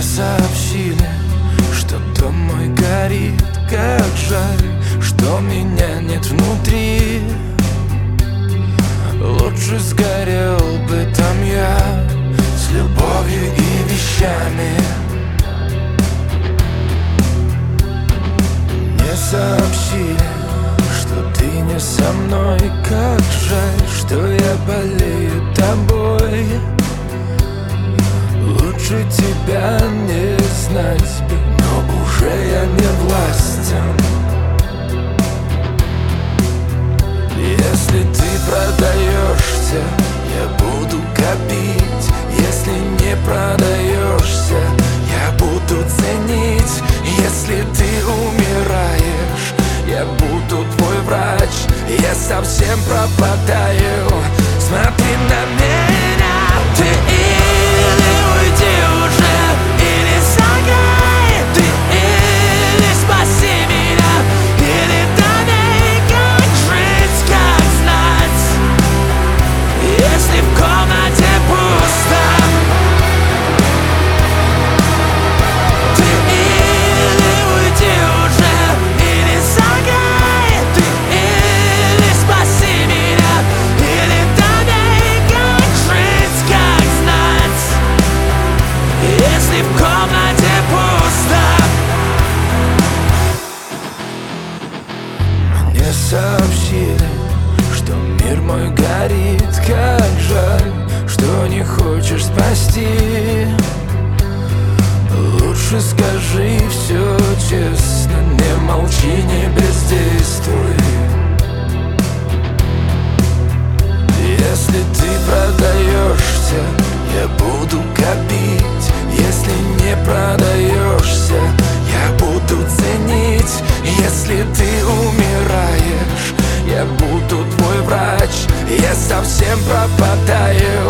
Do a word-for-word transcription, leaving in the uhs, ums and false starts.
сообщили, что дом мой горит. Как жаль, что меня нет внутри. Лучше сгорел бы там я с любовью и вещами. Мне сообщили, что ты не со мной. Как жаль, что я болею тобой. Лучше тебя не знать бы, но уже я не властен. Если ты продаешься, я буду копить. Если не продаешься, я буду ценить. Если ты умираешь, я буду твой врач. Я совсем пропадаю. Смотри на меня. Ты или уйди уже, или согрей. Ты или спаси меня, или дай, как жить, как знать. Если в комнате пусто, ты или уйди уже, или согрей. Ты или спаси меня, или дай, как жить, как знать. Если в комнате пусто. Мне сообщили, что мир мой горит. Как жаль, что не хочешь спасти. Лучше скажи все честно, не молчи, не бездействуй. Если ты продаешься, я буду копить. Если не продаешься, я буду ценить. Если ты умираешь, я буду твой врач. Я совсем пропадаю.